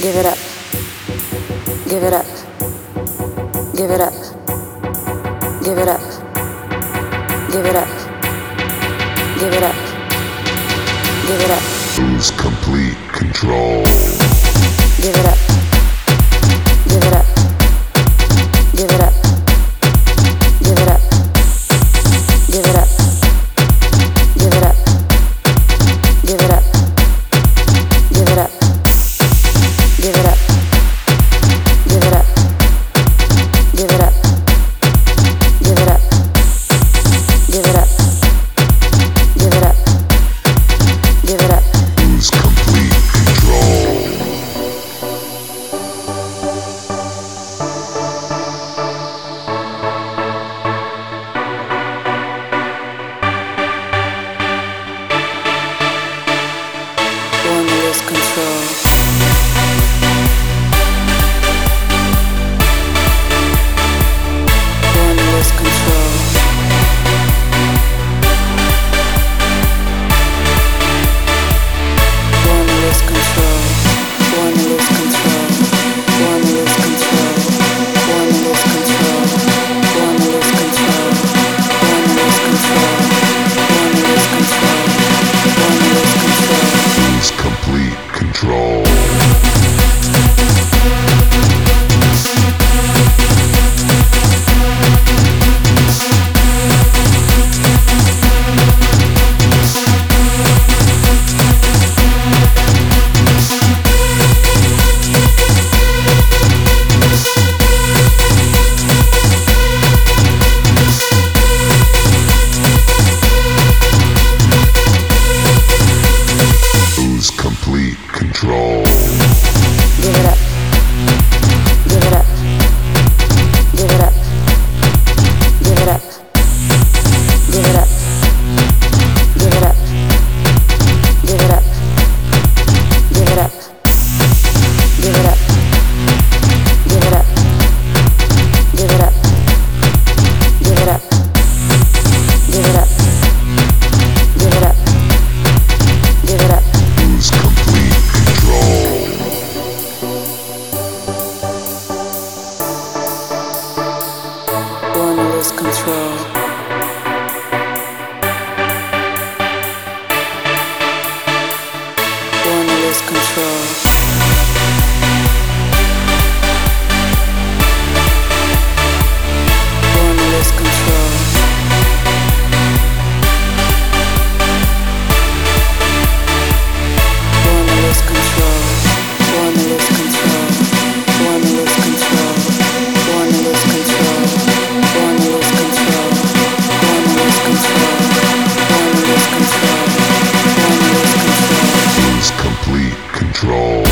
Give it up. Give it up. Give it up. Give it up. Give it up. Give it up. Give it up. Lose complete control. Give it up. Give it up. Give it up. Give it up. Give it up. Give it up. Give it up. Give it up. Give it up. Give it up. Give it up. Give it up. Give it up. Give it up. Give it up. Lose complete control. Wanna lose control. Wanna lose control. Wanna lose control. Wanna lose control. Wanna lose control. Wanna lose control. Wanna lose control. Wanna lose control. Wanna lose control. Wanna lose control. Lose complete control. Lose complete control. Give it up. Give it up. Give it up. Give it up. Give it up. Give it up. Give it up. Give it up. Give it up. Give it up. Give it up. Give it up. Give it up. Give it up. Give it up. Lose complete control. Wanna lose control. Wanna lose control. Wanna lose control. Wanna lose control. Wanna lose control. Wanna lose control. Wanna lose control. Wanna lose control. Wanna lose control. Wanna lose control. Wanna lose control. Lose complete control.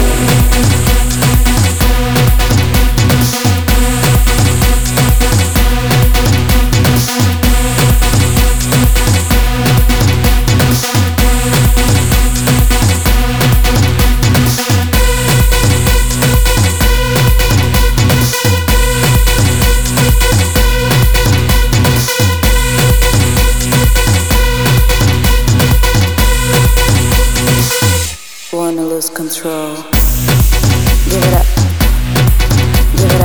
Wanna lose control. Give it up. Give it